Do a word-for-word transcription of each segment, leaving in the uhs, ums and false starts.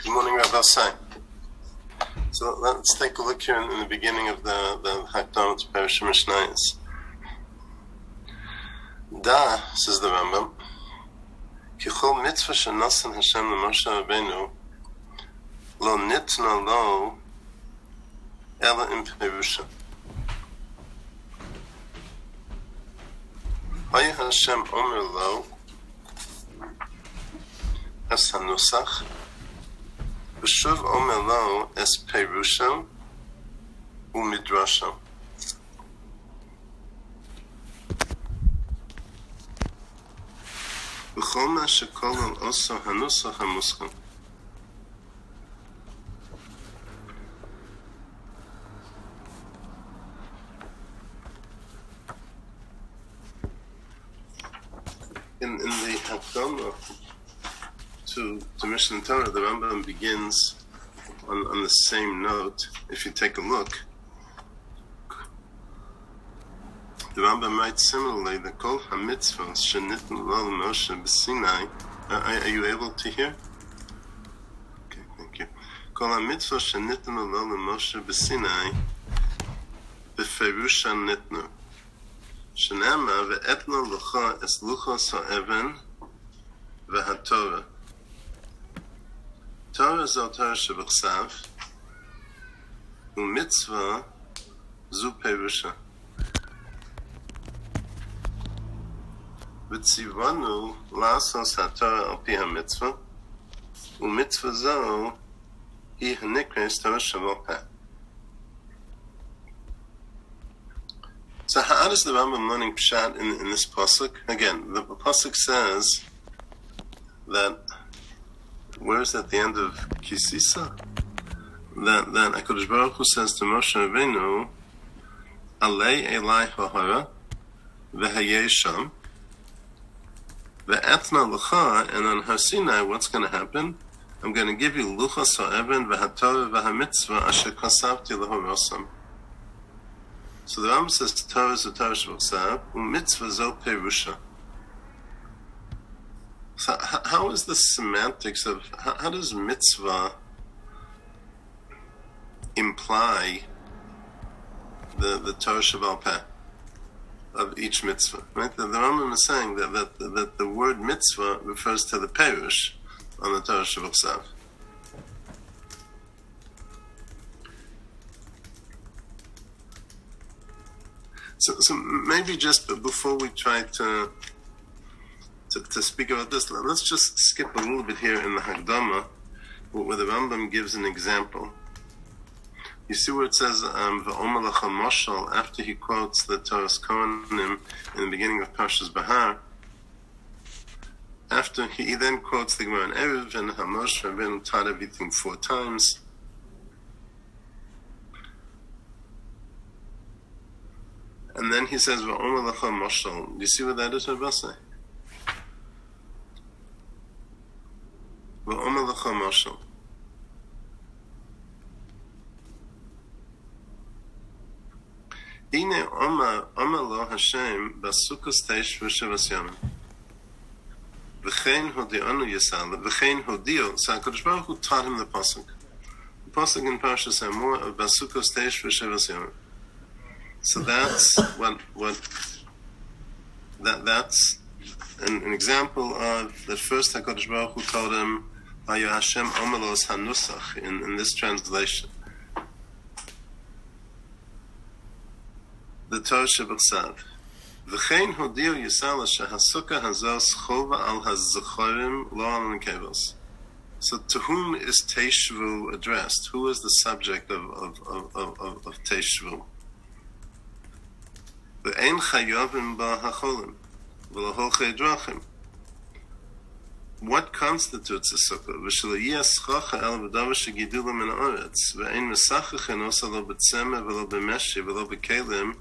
Good morning, Rabbi Sai. So let's take a look here in, in the beginning of the the Hakdama to Parashah Mishnayos. Da, says the Rambam, Kichol mitzvah shenasan Hashem leMoshe Rabbeinu lo nitna lo ela im perusha. Hay Hashem omer lo es hanusach v'shuv omer lo es perusha u'midrasha. V'chol ma shekol al oso hanusach hamuscham. In, in the Hakdama to, to Mishnah Torah, the Rambam begins on, on the same note. If you take a look, the Rambam writes similarly, the Kol HaMitzvos Shenitn Lo Moshe B'Sinai. Are, are you able to hear? Okay, thank you. Kol HaMitzvos Shenitn Lo Moshe B'Sinai B'Ferusha Nitnu. Shenema ve'etna lucha es luchos ha'even ve'haTorah. Torah zo Torah shebechsav, u'mitzvah zu perusha. V'tzivanu la'asos ha'Torah al pi ha'mitzvah, u'mitzvah zo hi ha'nikres Torah shebal peh. So how does the Rambam learning Pshat in, in this pasuk? Again, the pasuk says that, where is at the end of Kisisa? That that HaKadosh Baruch Hu says to Moshe Rabbeinu, Alei Elai Ha'hara V'hayei Sham Ve'etna L'cha, and on Har Sinai, what's going to happen? I'm going to give you Luchos Ha'even V'haTorah V'hamitzvah Asher Kasavti L'horosam. So the Rambam says Torah is a Torah Shebechsav, u'mitzvah zo perusha. So how is the semantics of, how, how does mitzvah imply the, the Torah Shebal Peh of each mitzvah? Right? The, the Rambam is saying that, that, that the word mitzvah refers to the perush on the Torah Shebechsav. So, so maybe just before we try to, to to speak about this, let's just skip a little bit here in the Hakdama, where the Rambam gives an example. You see where it says "V'omer lecha moshel" after he quotes the Torah's Kohanim in the beginning of Parshas Bahar. After he, he then quotes the Gemara in Erev and Hamosh Rabbeinu taught everything four times. And then he says, "V'omer lecha moshel." Do you see what that is, Rabbi Say? V'omer lecha moshel. Ine Omer Omer lo Hashem basukos teish v'shevas yamim. V'chein hodi'anu yisal. V'chein hodi'o. So HaKadosh Baruch Hu taught him the pasuk. The pasuk in Parshas Emor of basukos teish v'shevas yamim. So that's what what that that's an, an example of the first HaKadosh Baruch Hu told him, Hayu Hashem Omelos Hanusach, in, in this translation. The Torah Shebechsav. V'chein hodiu Yisrael shehasukah hazos chova al hazachorim lo al nekevos. So to whom is Teshvu addressed? Who is the subject of of of of, of, of Teshvu? Ve'ein chayovim ba hacholim v'lahol drachim. What constitutes a sukkah? V'shelo yiyaschacha el v'davar shegidulah min haaretz ve'ein mesachachin osa lo b'tzemeh v'lo b'meshi v'lo b'kelim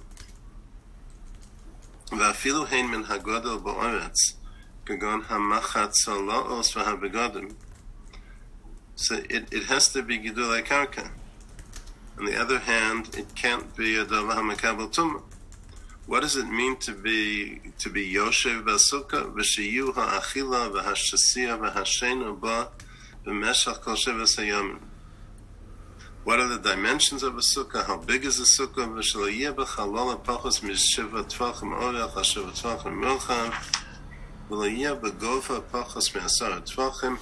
v'afilu hein min hagodel ba'aretz kagon hamachatz ha'laos v'habegadim. So it, it has to be gidulei karka. On the other hand, it can't be a davar hamakabel tumah. What does it mean to be to be Yoshev Basukah? V'shiyu ha'achila v'hashasiya v'hashenu ba b'meshach kol shivas hayamim. What are the dimensions of a sukkah? How big is the sukkah? V'shelo yeh b'chalala pachos mishiva tvachim orech hashiva tvachim milcham v'lo yeh b'gofa pachos me'asar tvachim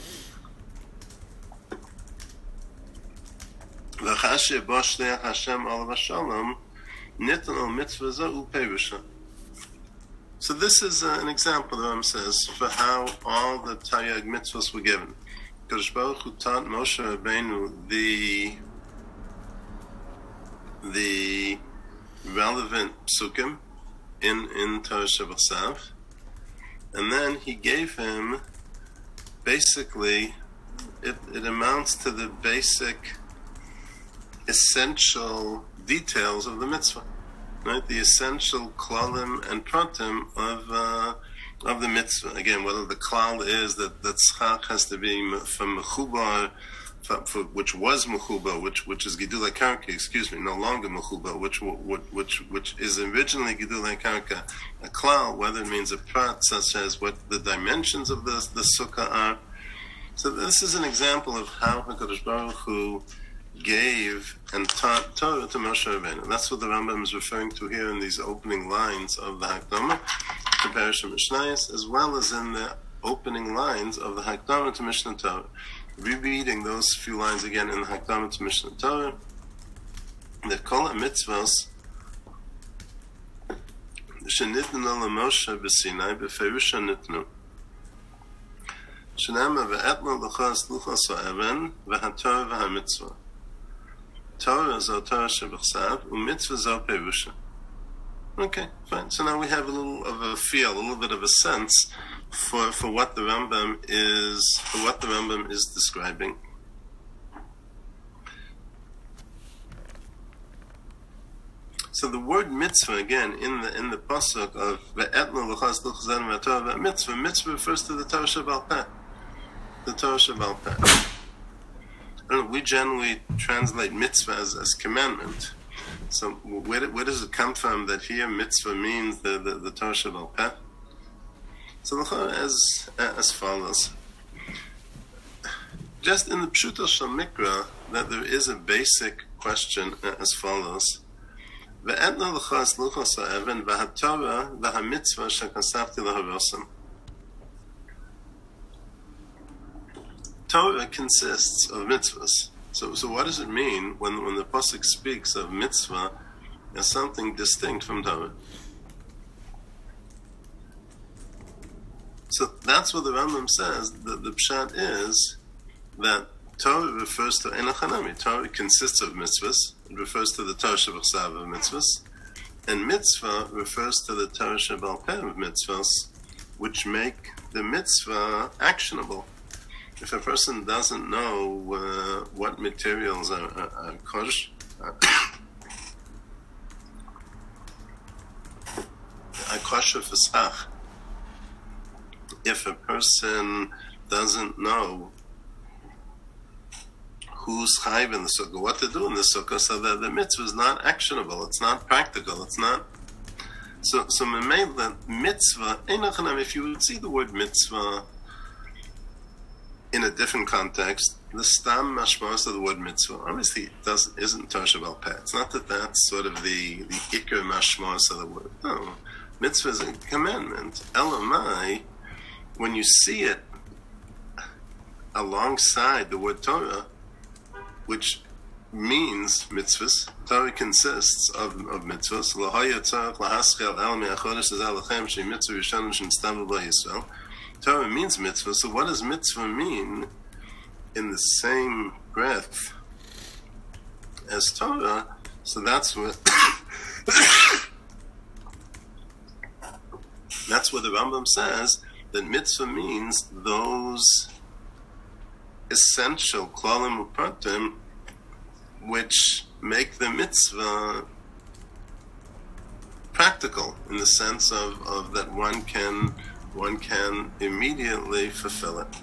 v'chashi bo shliach Hashem alav hashalom nitan al mitzvah zeh u'perusha. So this is uh, an example, the Ram says, for how all the Taryag mitzvahs were given. Kadosh Baruch Hu taught Moshe Rabbeinu the the relevant psukim in in Torah Shabbat, and then he gave him basically it, it amounts to the basic essential details of the mitzvah. Right, the essential klalim and pratim of uh, of the mitzvah. Again, whether the klal is that that tzchak has to be from mechubar, which was mechubar, which which is gidulei karka, excuse me, no longer mechubar, which which which is originally gidulei karka, a klal, whether it means a prat, such as what the dimensions of the the sukkah are. So this is an example of how HaKadosh Baruch Hu gave and taught Torah to Moshe Rabbeinu. That's what the Rambam is referring to here in these opening lines of the Hakdama to Parashah Mishnayos, as well as in the opening lines of the Hakdama to Mishnah Torah. Rereading those few lines again in the Hakdama to Mishnah Torah, that kol ha-mitzvos shenitnu l'Moshe b'Sinai b'ferusha nitnu shenama ve'etnu l'chas luchos ha'even v'hatorah v'ha-mitzvah. Torah zo Torah shebechsav, u'mitzvah zo perusha. Okay, fine. So now we have a little of a feel, a little bit of a sense for, for what the Rambam is, for what the Rambam is describing. So the word mitzvah again in the in the pasuk of ve'etnu l'chas luchos ha'even v'hatorah v'ha-mitzvah, mitzvah refers to the Torah shebal peh, the Torah shebal peh. I don't know, we generally translate mitzvah as, as commandment. So where, where does it come from that here mitzvah means the, the, the Torah Shebal Peh? So as, as follows. Just in the Pshuto Shel Mikra, that there is a basic question as follows. Ve'etnu l'chas luchos ha'even v'hatorah v'ha-mitzvah shekasafti l'harosam. Torah consists of mitzvahs. So, so what does it mean when, when the pasuk speaks of mitzvah as something distinct from Torah? So that's what the Rambam says. That the pshat is that Torah refers to Ein Hanami. Torah consists of mitzvahs. It refers to the Torah Shebechsav of mitzvahs, and mitzvah refers to the Torah Shebal Peh of mitzvahs, which make the mitzvah actionable. If a person doesn't know uh, what materials are, are, are kosh, are, are kosher for sach, if a person doesn't know who's chayv in the sukkah, what to do in the sukkah, so that the mitzvah is not actionable, it's not practical, it's not. So, so mitzvah, if you would see the word mitzvah in a different context, the stam mashmas of the word mitzvah obviously doesn't isn't Torah Shebal Peh. It's not that that's sort of the the ikar mashmas of the word. No, mitzvah is a commandment. Elamai, when you see it alongside the word Torah, which means mitzvahs, Torah consists of of mitzvahs. Lahaya tzarich lahaschel el me'achodesh zeh lechem she mitzvah yishanim shenistavu b'Yisrael. Yisrael. Torah means mitzvah, so what does mitzvah mean in the same breath as Torah? So that's what that's what the Rambam says, that mitzvah means those essential klalim upratim which make the mitzvah practical in the sense of, of that one can one can immediately fulfill it.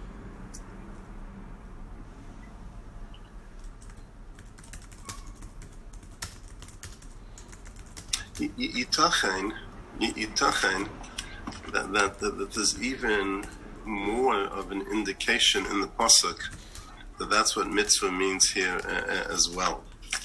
Yitachen, yitachen, that, that, that, that there's even more of an indication in the pasuk that that's what mitzvah means here uh, as well.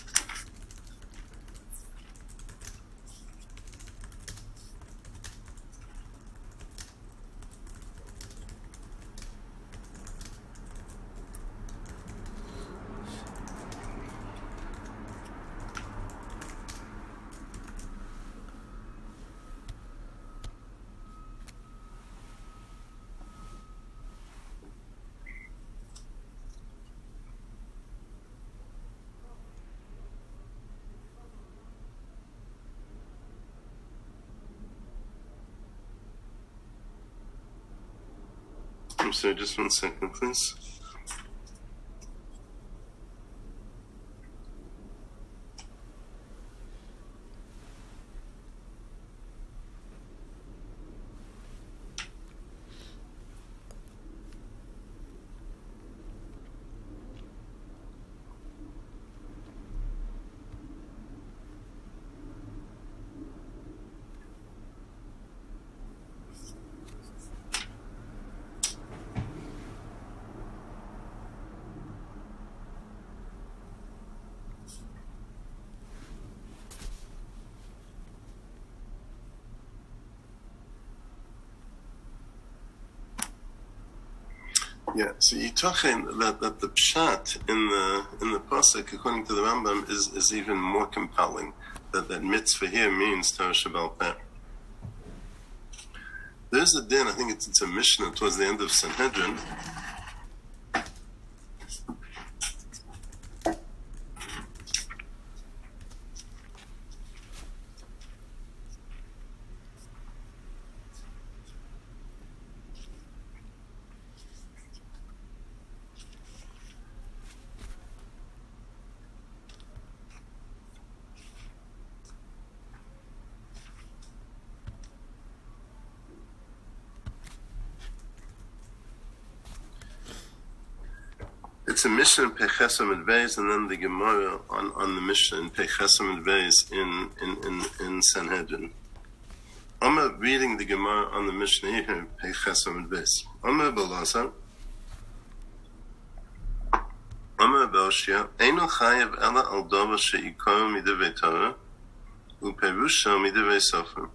I'm sorry, just one second, please. Yeah, so you're talking that, that the pshat in the in the pasuk, according to the Rambam, is, is even more compelling. That that mitzvah here means Torah Sheba'al Peh. There's a din, I think it's, it's a Mishnah towards the end of Sanhedrin. It's a Mishnah in Pechesam and Beis, and then the Gemara on, on the Mishnah in Pechesam and Beis in, in, in, in Sanhedrin. I'm reading the Gemara on the Mishnah here, Pechesam and Beis. Omer Balasa, Omer Belshia, Eino Chayev Ela Al Dova She'ikor Midivei Torah, Uperusha Midivei Sofer.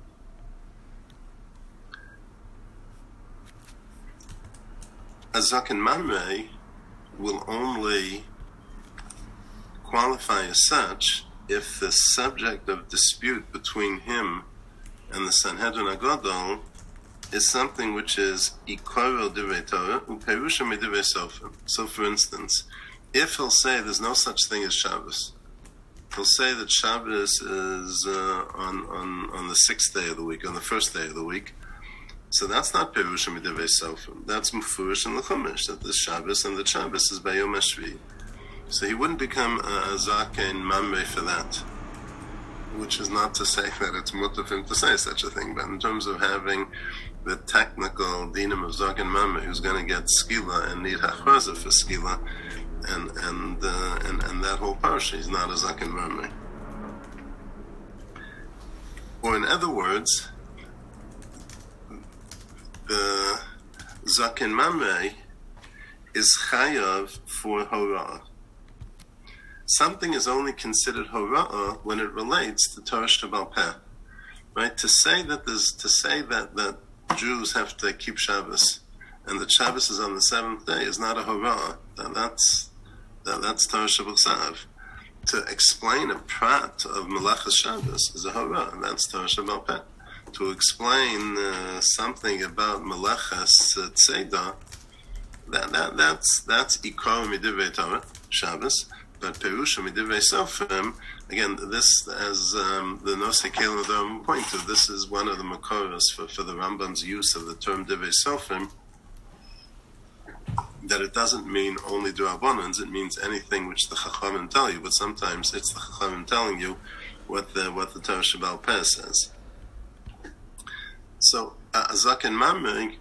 Azak and Mamrei will only qualify as such if the subject of dispute between him and the Sanhedrin Agadol is something which is Ikoro Divrei Torah Uperusha Midivei Sofer. So, for instance, if he'll say there's no such thing as Shabbos, he'll say that Shabbos is uh, on, on, on the sixth day of the week, on the first day of the week. So that's not Perusha Midivei Sofer. That's Mufurish in the Chumash, that the Shabbos and the Shabbos is Bayom Hashvi. So he wouldn't become a, a Zaken Mamre for that. Which is not to say that it's mutter for him to say such a thing, but in terms of having the technical dinam of Zaken Mamre who's going to get Skila and need Hachraza for Skila, and and, uh, and and that whole parsha, he's not a Zaken Mamre. Or in other words, the Zaken Mamre is chayav for hora'ah. Something is only considered hora'ah when it relates to Torah Sheba'al Peh. Right? To say that there's, to say that, that Jews have to keep Shabbos and that Shabbos is on the seventh day is not a hora'ah. That, that's that, that's Torah Sheba'al. To explain a prat of Melachas Shabbos is a hora'ah, and that's Torah Sheba'al Peh. To explain uh, something about Melachas uh, Tzeidah, that, that, that's that's Ikar Midivei Torah, Shabbos, but Perusha Midivei Sofrim, again, this, as um, the Nosei Kelim Adam pointed, this is one of the Makoros for, for the Rambam's use of the term Divei Sofrim, that it doesn't mean only D'Rabbanans, it means anything which the Chachamim tell you, but sometimes it's the Chachamim telling you what the, what the Torah Sheba'al Peh says. So, uh, Zaken Mamre,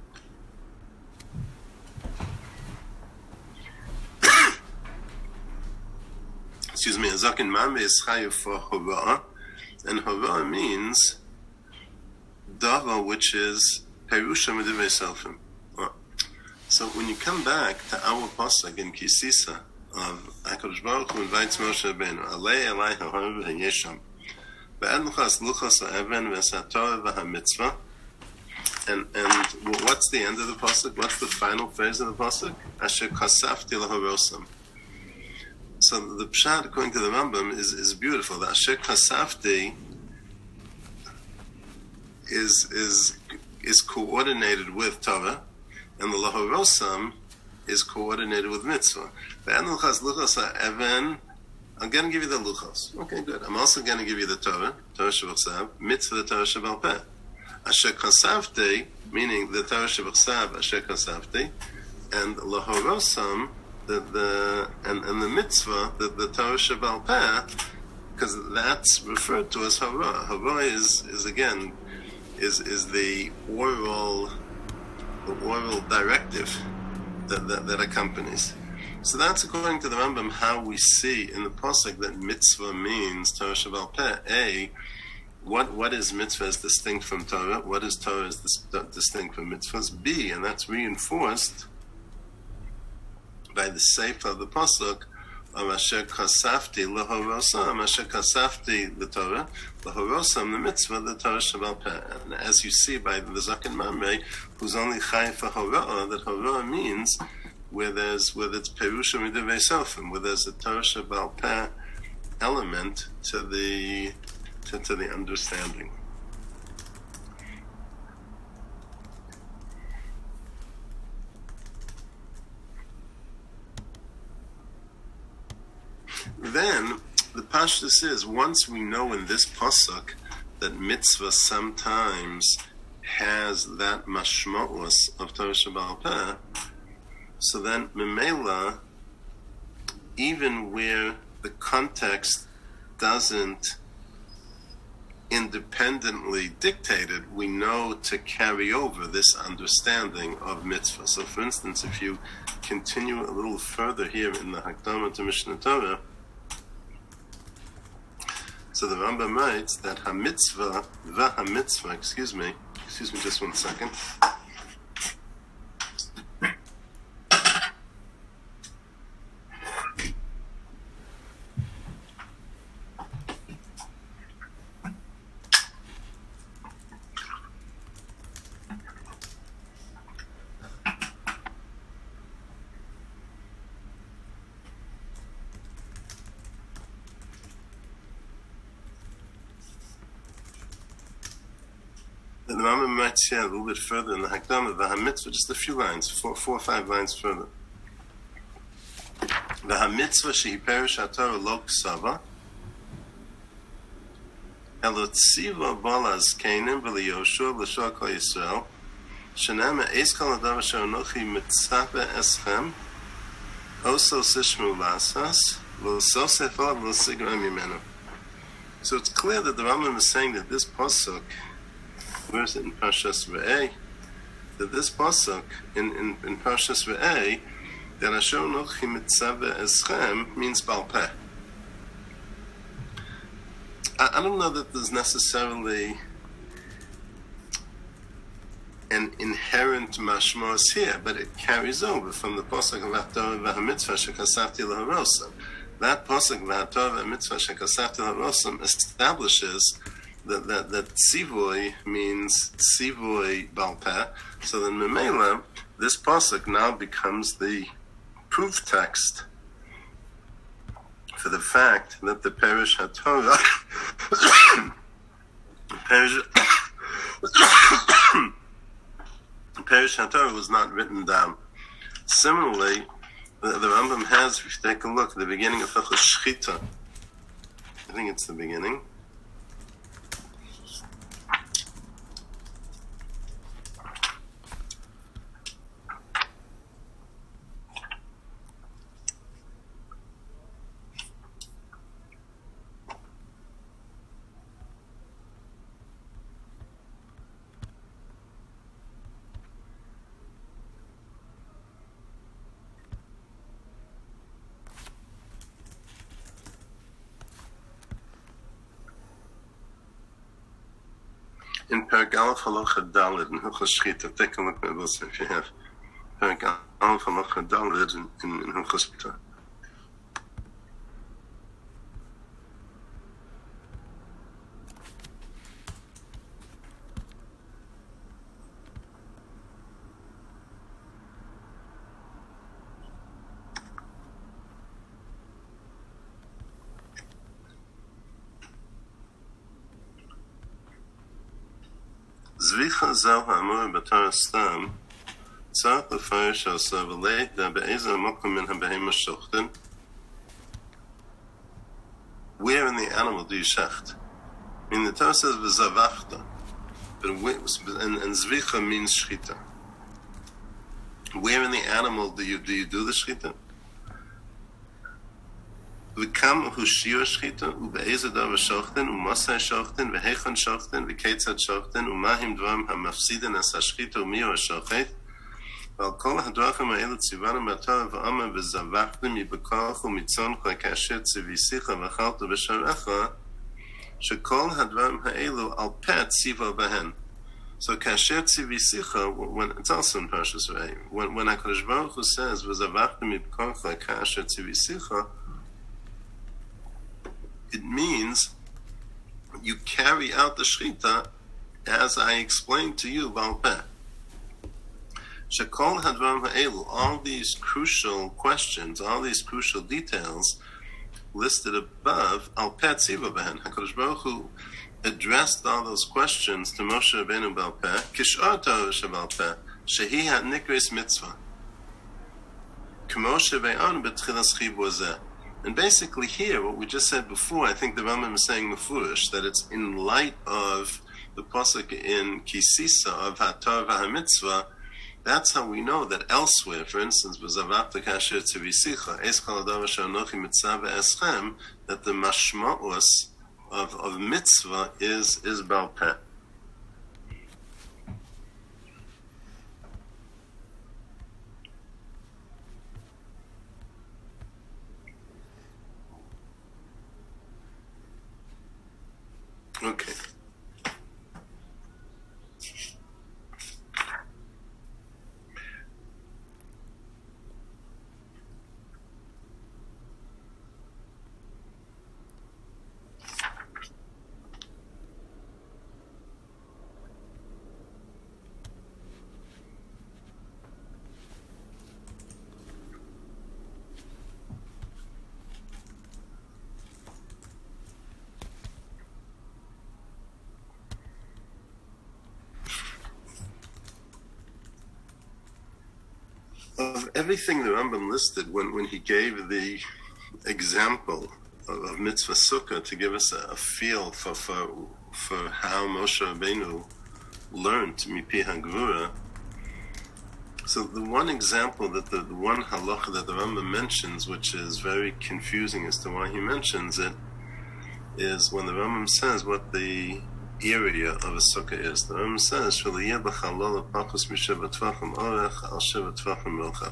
excuse me, Zaken Mamre is chayav for hora'ah, and hora'ah means davar which is perusha midivei sofrim. So when you come back to our pasuk in Kisisa of HaKadosh Baruch Hu invites Moshe Rabbeinu, Alei Elai HaHor V'Yesham, Ve'ed Luchas Luchas Ha'even V'Satorah V'Hamitzvah. And and what's the end of the pasuk? What's the final phrase of the pasuk? Asher kasafti laharosam. So the pshat, according to the Rambam, is, is beautiful. The Asher kasafti is is is coordinated with Torah, and the laharosam is coordinated with mitzvah. The end luchas luchas ha'even. I'm going to give you the luchos. Okay, good. I'm also going to give you the Torah, Torah Shabbat mitzvah, the Torah Shabbat Peh. Asher kasavti, meaning the Torah Shabbat Asher kasavti, and lahorosam, the the and, and the mitzvah, the, the Torah Shabbat Peh, because that's referred to as hara. Hara is is again is is the oral the oral directive that, that that accompanies. So that's according to the Rambam how we see in the pasuk that mitzvah means Torah Shabbat Peh. A What what is mitzvah as distinct from Torah? What is Torah as dis- distinct from mitzvahs? B, and that's reinforced by the sefer of the pasuk of Asher kasafti lahorosam. Asher kasafti the Torah, lahorosam the mitzvah, the Torah Shabbat Peh. And as you see by the Zaken Mamre, who's only chay for hora, that hora means where there's where it's perusha midivei sofim, where there's a Torah Shabbat Peh element to the To, to the understanding. Then the pashtus is, once we know in this pasuk that mitzvah sometimes has that mashma'us of Torah Shabbat Peh, so then memela, even where the context doesn't independently dictated, we know to carry over this understanding of mitzvah. So for instance, if you continue a little further here in the Hakdama to Mishnah Torah, so the Rambam writes that ha-mitzvah, va-ha-mitzvah, excuse me, excuse me just one second. The Rambam might say a little bit further in the Hakdama, the ha-mitzvah, just a few lines, four, four or five lines further. The ha-mitzvah shehi perish ha-Torah lo ksava, elo tziva balaz kenim v'liyoshua l'shua kol Yisrael, shenema eis kol adav asher anochi mitzape eschem, oso sishmu lasas, v'lo sefal v'lo sigra mimenu. So it's clear that the Rambam is saying that this pasuk, where is it in Parshas Re'eh? That this pasuk in, in, in Parshas Re'eh, that Asher Nochi Mitzaveh Eschem means Baal Peh. I, I don't know that there's necessarily an inherent mashmos here, but it carries over from the pasuk of V'Torah V'Hamitzvah Shekasafti L'Harosam. That pasuk V'Torah V'Hamitzvah Shekasafti L'Harosam establishes that that that tzivoy means tzivoy Baal Peh. So then memela, this pasuk now becomes the proof text for the fact that the Perish HaTorah Perish Perish HaTorah was not written down. Similarly, the, the Rambam has, if you take a look at the beginning of Hilchos Shchita, I think it's the beginning. In Perek Aleph Halacha Daled in Hilchos Shchita, take a look at this if you have. Perek Aleph. Alf Halacha Daled in in, in Hilchos Shchita. Zvicha Zal Ha'amur B'Torah Stam Tzarech L'farish Asa V'Leida Be'eza Mokum Min HaBehema Shochten. Where in the animal do you shecht? I mean, the Torah says V'Zavachta, but and, and Zvicha means Shchita. Where in the animal do you do you do the Shchita? V'kam hu shir shchita, u'be'eza davar shochten, u'masai shochten, v'hechan shochten, v'ketzad shochten, u'mahim dvarim ha'mafsidin as ha'shchita u'miyo ha'shochet, v'al kol ha'drachim ha'elu tzivanim b'torah v'amar v'zavachtim yibakachu mitzoncha kasher tzivisicha v'chalta v'sharecha, shekol ha'dvarim ha'elu al pet tziva b'hen. So kasher tzivisicha, when it's also in Parshas Re'eh, when when HaKadosh Baruch Hu says v'zavachtim yibakachu kasher tzivisicha, it means you carry out the shchita as I explained to you, Baal Peh. Shekol hadvarim ha'elu, all these crucial questions, all these crucial details listed above, al peh tziva behen. HaKadosh Baruch Hu addressed all those questions to Moshe Rabbeinu Baal Peh, kish'or Torah she'Baal Peh, shehi ha'nikris mitzvah, k'mo she've'on b'tchilas chibur zeh. And basically here, what we just said before, I think the Rambam is saying mefurish, that it's in light of the pasuk in Kisisa of HaTorah v'HaMitzvah, that's how we know that elsewhere, for instance, b'zavachta kasher tzivisicha, es kol hadavar she'anochi mitzvah v'eschem, that the mashma'us of, of mitzvah is, is Baal Peh. Okay. Of everything the Rambam listed when, when he gave the example of, of mitzvah sukkah to give us a, a feel for, for for how Moshe Rabbeinu learned mipi hagvura. So the one example that the, the one halacha that the Rambam mentions, which is very confusing as to why he mentions it, is when the Rambam says what the area of a sukkah is. The Rambam says, "Shaliyeh b'chalol pachus misheva tvachim orech al sheva tvachim milchav."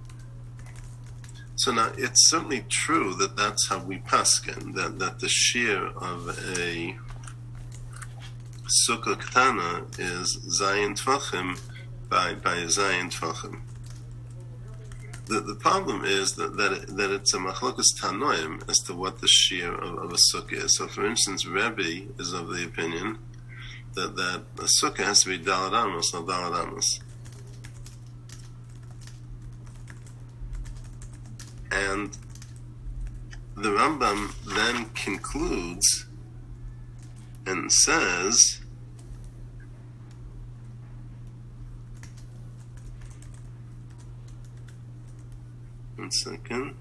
So now it's certainly true that that's how we paskin, that that the shear of a sukkah ketana is zayin tvachim by by zayin tvachim. The the problem is that that, it, that it's a machlokas tanoim as to what the shear of, of a sukkah is. So, for instance, Rebbe is of the opinion that that a sukkah has to be dalad amos, not dalad amos. And the Rambam then concludes and says, one second.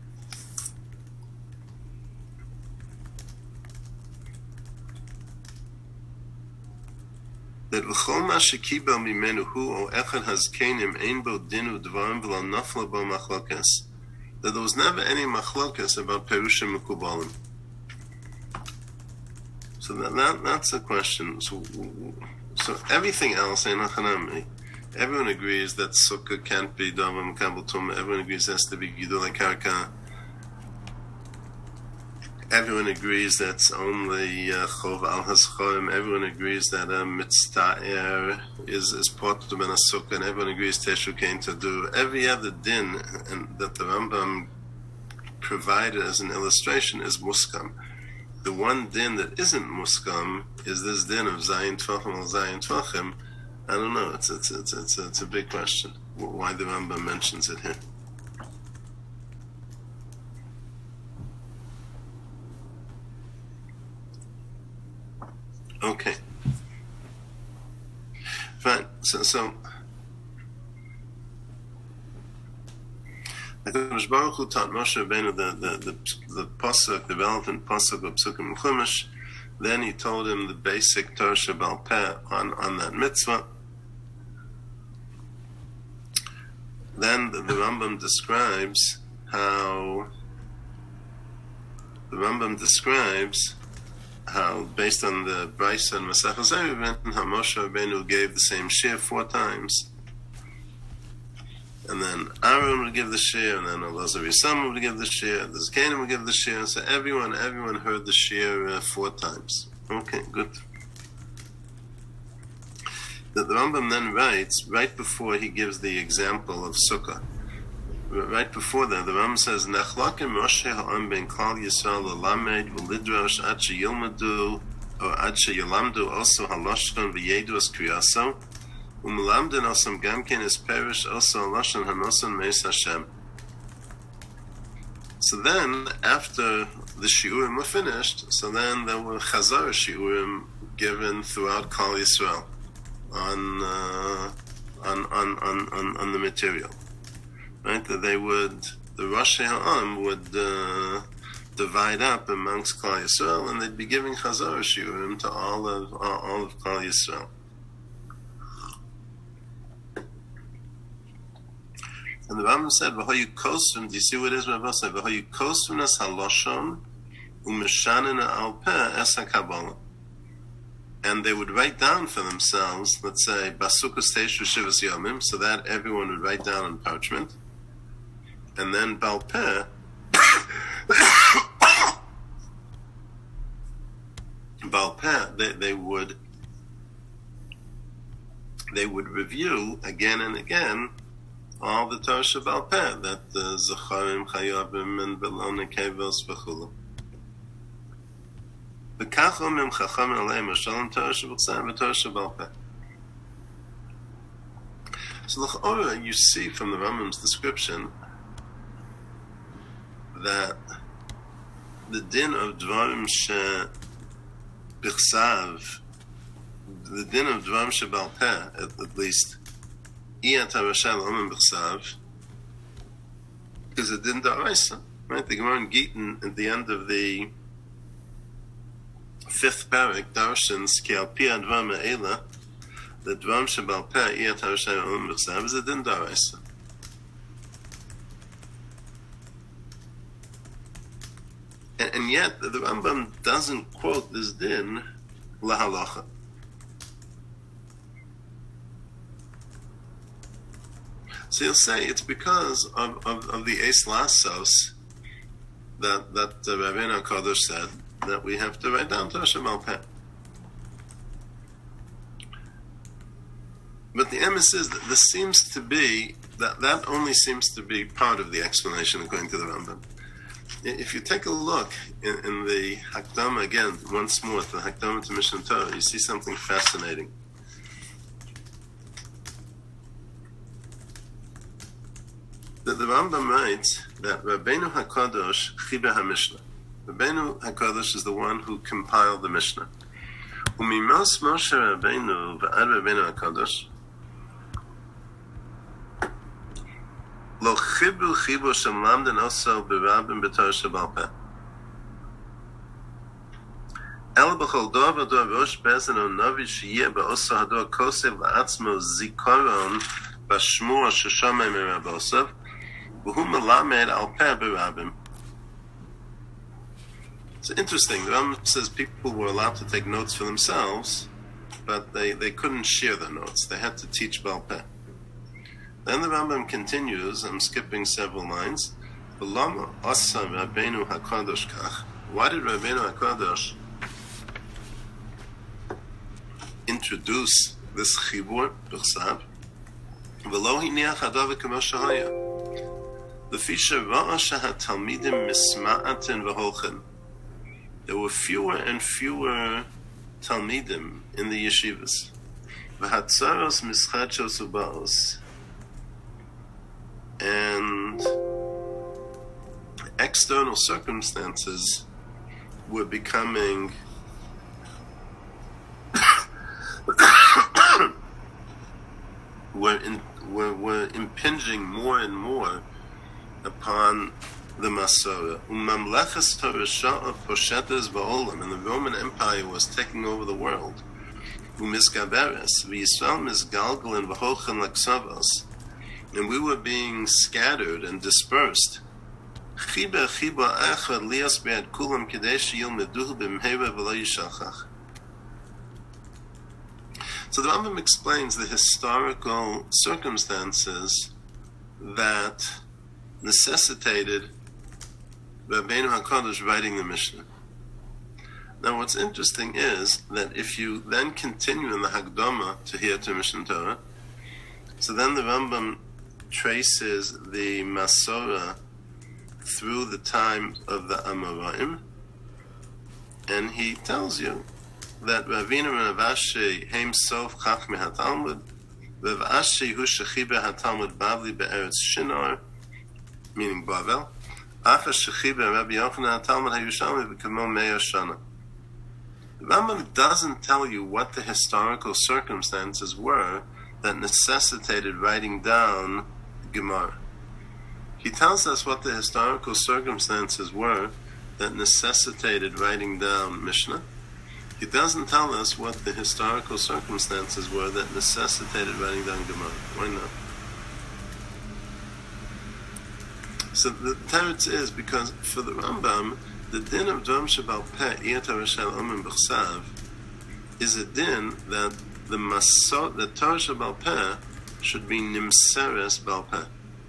That v'chol ma shekibel mimenu hu o echad hazkenim ein bo dinu dvarim v'lo nafla bo machlokas. That there was never any machlokas about perushim mekubalim. So that, that that's the question. So, so everything else, everyone agrees that sukkah can't be davar mekabel tumah. Everyone agrees it has to be gidul karka. everyone agrees that's only uh, Chov al Haschoim. Everyone agrees that a mitzta'er is is part of an asuk, and everyone agrees Teshu Kain to do. Every other din and that the Rambam provided as an illustration is muskam. The one din that isn't muskam is this din of Zayin Tvachim al Zayin Tvachim. I don't know. It's it's it's it's a, it's a big question. Why the Rambam mentions it here? Okay. Fine. So, so the Kadosh Baruch Hu taught Moshe Rabbeinu the the the, the pasuk, the relevant pasuk of Psukim and Chumash. Then he told him the basic Torah Shebal Peh on on that mitzvah. Then the, the Rambam describes how the Rambam describes how, based on the Brisa and Masechah Zerubin, how Moshe Rabbeinu gave the same shir four times, and then Aaron would give the shir, and then Elazar Yisam would give the shir, the Zekanim would give the shir. So everyone, everyone heard the shir uh, four times. Okay, good. The, the Rambam then writes, right before he gives the example of Sukkah, right before that, the Rambam says, Nechlakim Moshe ha'am ben Klal Yisrael l'lamed v'lidrosh ad sheyilmadu or ad sheyilamdu also halashon v'yedu as kriyaso u'melamden osam gamken es perish also halashon hanosan meis Hashem. So then, after the shiurim were finished, so then there were chazar shiurim given throughout Klal Yisrael on, uh, on, on, on, on, on the material. Right, that they would, the Rosh Ha'am would uh, divide up amongst Klal Yisrael, and they'd be giving Chazar Shiurim to all of all, all of Klal Yisrael. And the Rambam said, "V'hoyu kosvim." Do you see what it is? Rabbi said, "V'hoyu kosvim es haloshon u'mishanin al peh es hakabbalah." And they would write down for themselves, let's say, Basukos Teishu Shivas Yomim, so that everyone would write down on parchment. And then Baal Peh, Baal Peh, they, they would they would review again and again all the Torah Shebal Peh, that the Zacharim, Chayavim, and Belon Kevos v'chulu. V'kach omim chacham aleim Shalom Torah Shebal Torah Shebal Peh. So l'chora, you see from the Rambam's description that the din of Dvarim she Bichsav, the din of Dvarim she Baal Peh, at, at least, Iyat HaRashal Omim Bichsav, is a din da'araisa. Right? The Gemara in Gittin, at the end of the fifth parak, darshans ki al pi advar me'ela, the Dvarim she Baal Peh, Iyat HaRashal Omim Bichsav, is a din da'araisa. And yet, the Rambam doesn't quote this din lahalacha. So you'll say it's because of, of, of the Eis Lasos that that uh, Rabbeinu HaKadosh said that we have to write down Torah Shebal Peh. But the emes is that this seems to be that that only seems to be part of the explanation according to the Rambam. If you take a look in, in the Hakdama again, once more, the Hakdama to Mishnah Torah, you see something fascinating. The, the Rambam writes that Rabbeinu HaKadosh Chibe HaMishnah. Rabbeinu HaKadosh is the one who compiled the Mishnah. Umimos Moshe Rabbeinu v'ad Rabbeinu HaKadosh Lo chibu chibu shem lamden oso berabim b'Torah Shebal Peh. El b'chol dor v'dor rosh bezen o novi sheyeh b'oso hador kosev la'atzmo zikaron b'shmua sheshamay merab osov v'hu melamed al peh berabim. It's interesting. The Rambam says people were allowed to take notes for themselves, but they, they couldn't share their notes. They had to teach Baal Peh. Then the Rambam continues, I'm skipping several lines. Why why did Rabbeinu HaKadosh introduce this chibur b'chsav? V'lo hiniach hadavar k'mo shehaya. L'fisha ra'a shehatalmidim misma'atin v'holchen. There were fewer and fewer talmidim in the yeshivas. V'hatzaros mischadshos ubaos. And external circumstances were becoming were, in, were were impinging more and more upon the Masorah. Umamlechas Torah sha'a poshetes ba'olam, and the Roman Empire was taking over the world. Umisgaberes v'Yisrael misgalgalin v'holchen l'ksavos, and we were being scattered and dispersed. Chiba chiba echad lias be'ad kulam k'dei sheyilmeduhu b'mheira v'lo yishachach. So the Rambam explains the historical circumstances that necessitated Rabbeinu HaKadosh writing the Mishnah. Now what's interesting is that if you then continue in the Hagdama to hear to Mishnah Torah, so then the Rambam traces the Masorah through the time of the Amoraim, and he tells you that Ravina and Rav Ashi heim sof chachmei haTalmud, Rav Ashi hu shechiber haTalmud Bavli be'eretz Shinar, meaning Bavel, Acha shechiber Rabbi Yochanan haTalmud haYerushalmi v'kamo me'ah shana. The Rambam doesn't tell you what the historical circumstances were that necessitated writing down Gemara. He tells us what the historical circumstances were that necessitated writing down Mishnah. He doesn't tell us what the historical circumstances were that necessitated writing down Gemara. Why not? So the teretz is because for the Rambam, the din of Dom Shebal Peh Iyat Rishal Omen B'chsav is a din that the Masot, the Torah Shebal Peh should be Nimseres Bal Peh.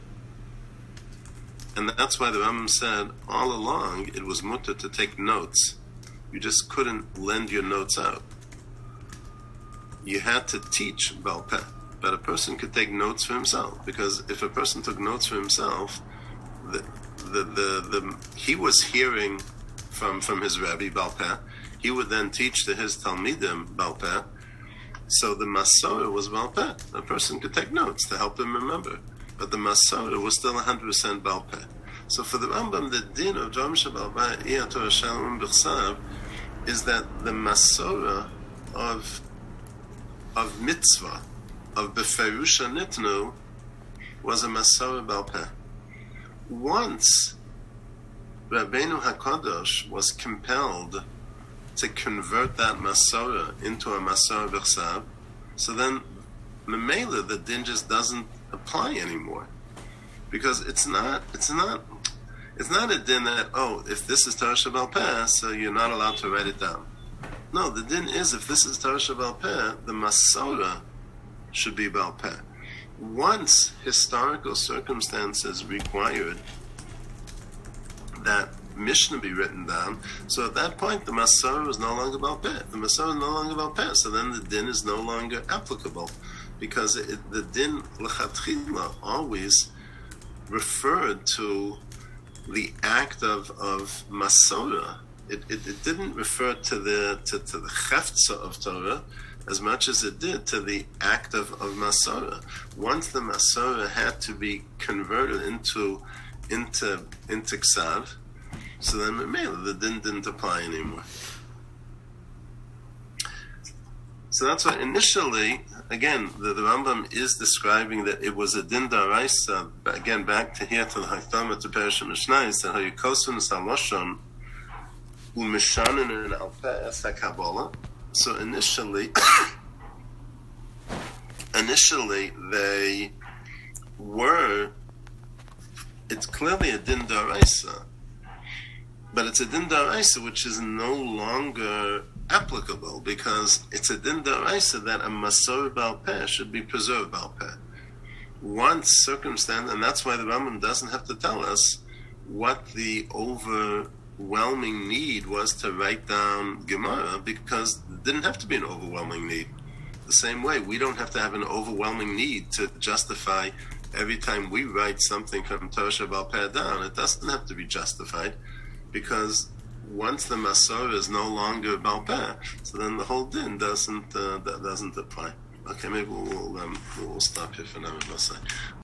And that's why the Rambam said all along it was mutter to take notes. You just couldn't lend your notes out. You had to teach Bal Peh. But a person could take notes for himself, because if a person took notes for himself, the the the, the he was hearing from, from his Rabbi Bal Peh. He would then teach to his Talmidim Bal Peh. So the Masorah was Bal Peh. A person could take notes to help him remember. But the Masorah was still one hundred percent Bal Peh. So for the Rambam, the din of Dom Shebal Peh Iyat Torah Shalom B'chsav is that the Masorah of of mitzvah, of Beferusha Nitnu, was a Masorah Bal Peh. Once Rabbeinu HaKadosh was compelled to convert that Masorah into a Masorah B'chsav, so then Memela, the din just doesn't apply anymore. Because it's not, it's not, it's not a din that, oh, if this is Torah Shebal Peh, so you're not allowed to write it down. No, the din is, if this is Torah Shebal Peh, the Masorah should be Bal Peh. Once historical circumstances required that Mishnah be written down, so at that point the Masorah was no longer Bal Peh. The Masorah is no longer Bal Peh, so then the din is no longer applicable, because it, the din l'chatchila always referred to the act of, of Masorah. It, it, it didn't refer to the to, to the cheftza of Torah as much as it did to the act of, of Masorah. Once the Masorah had to be converted into into into Ksav, so then the din didn't apply anymore. So that's why initially, again, the, the Rambam is describing that it was a din daraisa. Again, back to here to the Hakdama to Perish Mishnah, that hayukosun saloshon u'mishanin al peh es hakabbalah. So initially, initially they were. It's clearly a din daraisa, but it's a din daraisa which is no longer applicable, because it's a din daraisa that a Masorah Bal Peh should be preserved Bal Peh. Once circumstance, and that's why the Rambam doesn't have to tell us what the over overwhelming need was to write down Gemara because it didn't have to be an overwhelming need. The same way, we don't have to have an overwhelming need to justify every time we write something from Torah Sheba'al Peh down. It doesn't have to be justified because once the Masorah is no longer Ba'al Peh, so then the whole din doesn't uh, that doesn't apply. Okay, maybe we'll um, we'll stop here for now.